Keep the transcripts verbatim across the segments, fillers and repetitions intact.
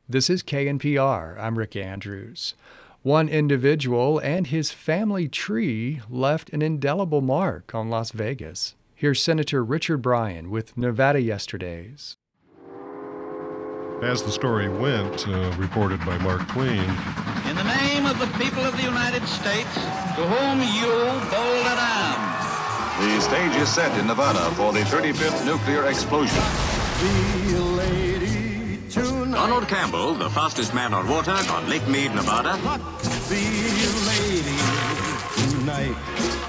This is K N P R. I'm Rick Andrews. One individual and his family tree left an indelible mark on Las Vegas. Here's Senator Richard Bryan with Nevada Yesterdays. As the story went, uh, reported by Mark Twain. In the name of the people of the United States, to whom you bold at arms. The stage is set in Nevada for the thirty-fifth nuclear explosion. Be a lady tonight. Donald Campbell, the fastest man on water on Lake Mead, Nevada. Be a lady tonight.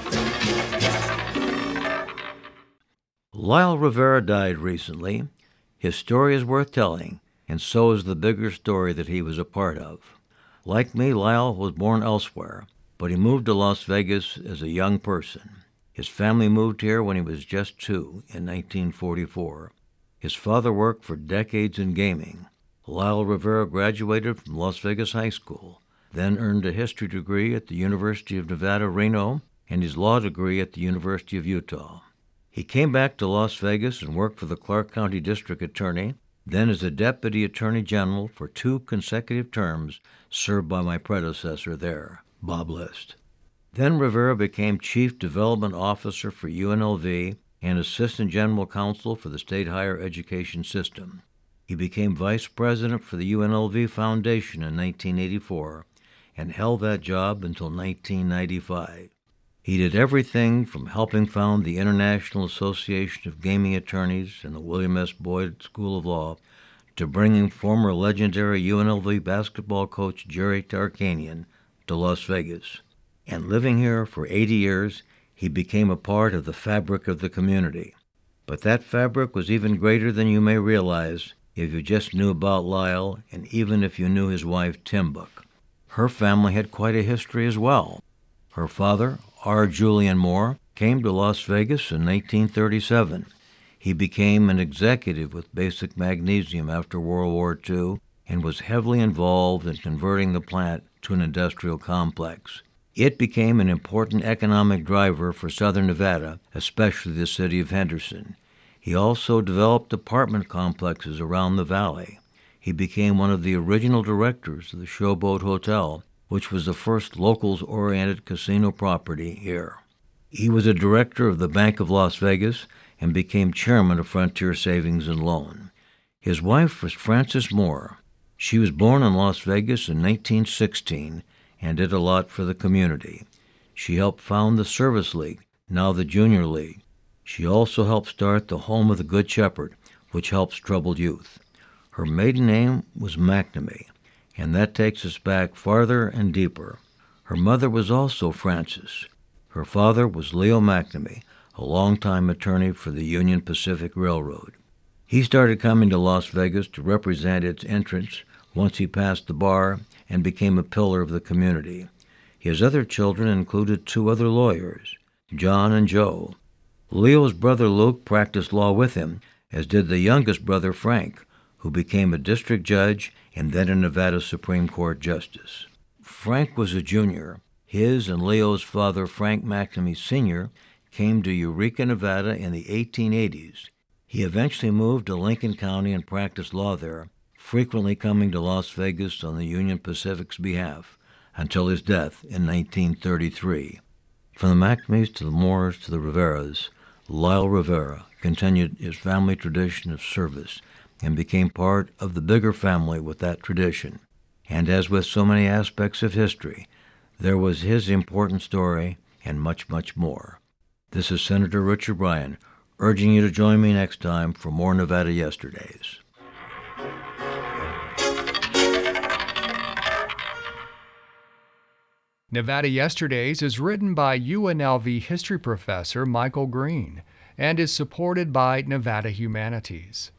Lyle Rivera died recently. His story is worth telling, and so is the bigger story that he was a part of. Like me, Lyle was born elsewhere, but he moved to Las Vegas as a young person. His family moved here when he was just two in nineteen forty-four. His father worked for decades in gaming. Lyle Rivera graduated from Las Vegas High School, then earned a history degree at the University of Nevada, Reno, and his law degree at the University of Utah. He came back to Las Vegas and worked for the Clark County District Attorney, then as a Deputy Attorney General for two consecutive terms served by my predecessor there, Bob List. Then Rivera became Chief Development Officer for U N L V and Assistant General Counsel for the State Higher Education System. He became Vice President for the U N L V Foundation in nineteen eighty-four and held that job until nineteen ninety-five. He did everything from helping found the International Association of Gaming Attorneys and the William S. Boyd School of Law to bringing former legendary U N L V basketball coach Jerry Tarkanian to Las Vegas. And living here for eighty years, he became a part of the fabric of the community. But that fabric was even greater than you may realize if you just knew about Lyle and even if you knew his wife, Timbuk. Her family had quite a history as well. Her father, R. Julian Moore, came to Las Vegas in nineteen thirty-seven. He became an executive with Basic Magnesium after World War Two and was heavily involved in converting the plant to an industrial complex. It became an important economic driver for southern Nevada, especially the city of Henderson. He also developed apartment complexes around the valley. He became one of the original directors of the Showboat Hotel, which was the first locals-oriented casino property here. He was a director of the Bank of Las Vegas and became chairman of Frontier Savings and Loan. His wife was Frances Moore. She was born in Las Vegas in nineteen sixteen and did a lot for the community. She helped found the Service League, now the Junior League. She also helped start the Home of the Good Shepherd, which helps troubled youth. Her maiden name was McNamee, and that takes us back farther and deeper. Her mother was also Frances. Her father was Leo McNamee, a longtime attorney for the Union Pacific Railroad. He started coming to Las Vegas to represent its entrance once he passed the bar and became a pillar of the community. His other children included two other lawyers, John and Joe. Leo's brother Luke practiced law with him, as did the youngest brother Frank, who became a district judge and then a Nevada Supreme Court justice. Frank was a junior. His and Leo's father, Frank McNamee Senior, came to Eureka, Nevada in the eighteen eighties. He eventually moved to Lincoln County and practiced law there, frequently coming to Las Vegas on the Union Pacific's behalf, until his death in nineteen thirty-three. From the McNamees to the Moores to the Riveras, Lyle Rivera continued his family tradition of service and became part of the bigger family with that tradition. And as with so many aspects of history, there was his important story and much, much more. This is Senator Richard Bryan, urging you to join me next time for more Nevada Yesterdays. Nevada Yesterdays is written by U N L V history professor Michael Green and is supported by Nevada Humanities.